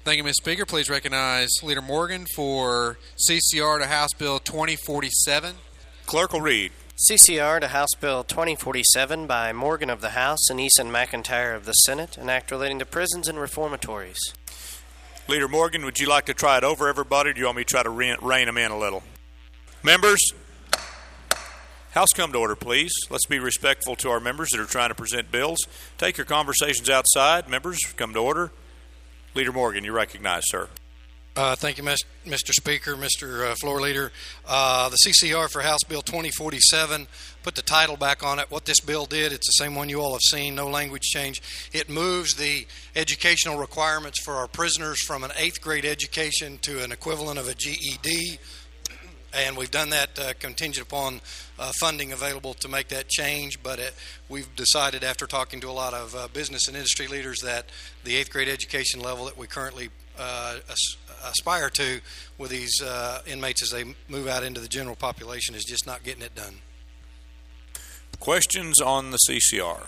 Thank you, Ms. Speaker. Please recognize Leader Morgan for CCR to House Bill 2047. Clerk will read. CCR to House Bill 2047 by Morgan of the House and Eason McIntyre of the Senate, an act relating to prisons and reformatories. Leader Morgan, would you like to try it over, everybody, or do you want me to try to rein them in a little? Members, House come to order, please. Let's be respectful to our members that are trying to present bills. Take your conversations outside. Members, come to order. Leader Morgan, you recognize, sir. Thank you, Mr. Speaker, Mr. Floor Leader. The CCR for House Bill 2047, put the title back on it. What this bill did, it's the same one you all have seen, no language change. It moves the educational requirements for our prisoners from an 8th grade education to an equivalent of a GED. And we've done that contingent upon funding available to make that change, but we've decided after talking to a lot of business and industry leaders that the 8th grade education level that we currently aspire to with these inmates as they move out into the general population is just not getting it done. Questions on the CCR?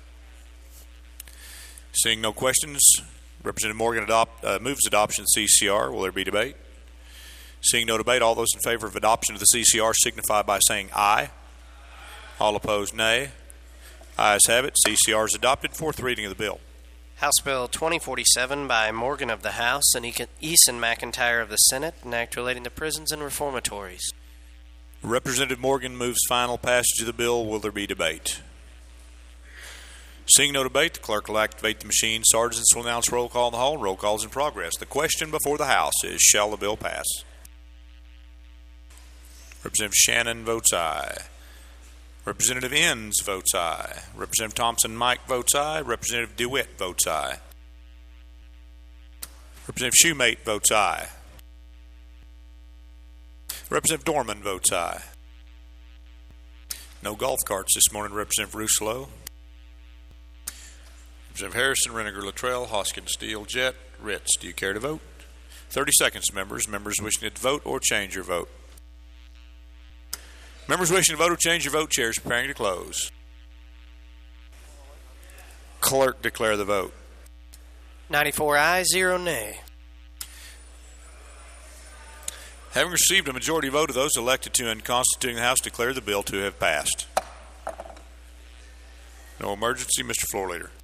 Seeing no questions, Representative Morgan moves adoption of the CCR. Will there be debate? Seeing no debate, all those in favor of adoption of the CCR signify by saying aye. All opposed, nay. Ayes have it. CCR is adopted. Fourth reading of the bill. House Bill 2047 by Morgan of the House and Eason McIntyre of the Senate, an act relating to prisons and reformatories. Representative Morgan moves final passage of the bill. Will there be debate? Seeing no debate, the clerk will activate the machine. Sergeants will announce roll call in the hall. Roll call is in progress. The question before the House is, shall the bill pass? Representative Shannon votes aye. Representative Enns votes aye. Representative Thompson Mike votes aye. Representative DeWitt votes aye. Representative Shoemate votes aye. Representative Dorman votes aye. No golf carts this morning. Representative Rousselot. Representative Harrison, Reniger, Luttrell, Hoskins, Steele, Jett, Ritz. Do you care to vote? 30 seconds, members. Members wishing to vote or change your vote. Members wishing to vote or change your vote, chairs preparing to close. Clerk, declare the vote. 94 ayes, 0 nay. Having received a majority vote of those elected to and constituting the House, declare the bill to have passed. No emergency, Mr. Floor Leader.